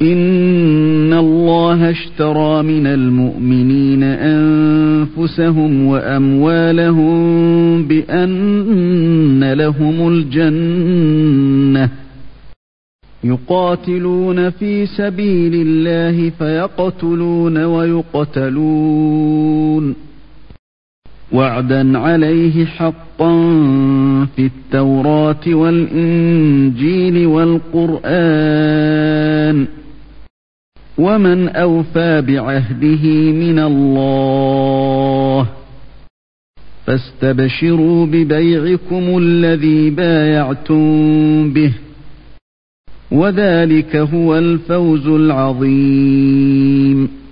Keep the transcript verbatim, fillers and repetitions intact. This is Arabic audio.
إن الله اشترى من المؤمنين أنفسهم وأموالهم بأن لهم الجنة يقاتلون في سبيل الله فيقتلون ويقتلون وعدا عليه حقا في التوراة والإنجيل والقرآن ومن أوفى بعهده من الله فاستبشروا ببيعكم الذي بايعتم به وذلك هو الفوز العظيم.